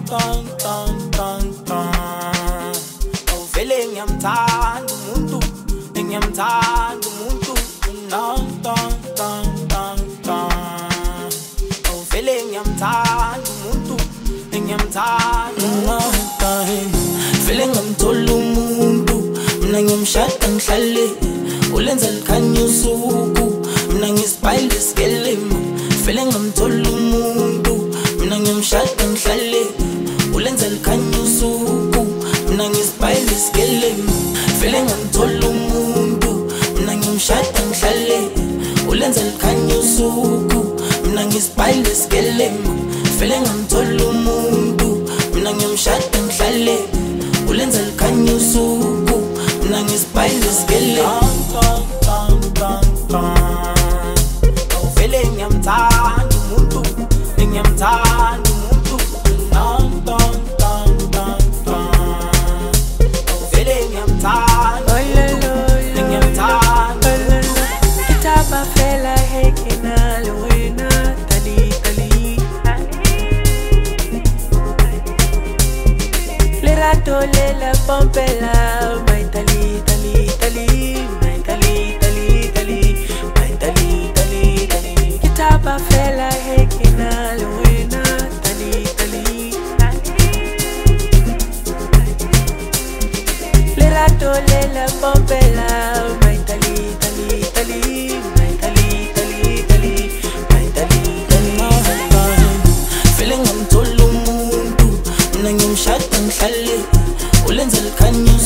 tan tan tan tan. Awuvele ngiyamthanda umuntu, ngiyamthanda umuntu. Tan tan tan tan tan. Awuvele ngiyamthanda umuntu, ngiyamthanda. Vele ngamthola umuntu, mina ngiyamshada ngihlale. Ulenza likhanya usuku, mina ngisipayile isikelemu. Vele ngamthola umuntu, mina ngiyamshada ngihlale. Ulenza likhanya usuku, mina ngisipayile isikelemu. Vele ngamthola umuntu, mina ngiyamshada ngihlale. Ulenza likhanya usuku, mina ngisipayile isikelemu. Vele ngamthola umuntu, mina ngiyamshada ngihlale. Ulenza likhanya usuku, mina ngisipayile isikelemu. Awuvele ngiyamthanda umuntu, ngiyamthanda umuntu. Awuvele ngiyamthanda, ngiyamthanda. Kitapa fela hekina lewena tali tali. Le rato le la pompela, my tali tali tali, my tali tali tali, my tali tali tali. Kitapa fela hekina lewena tali tali. Le rato le la pompela.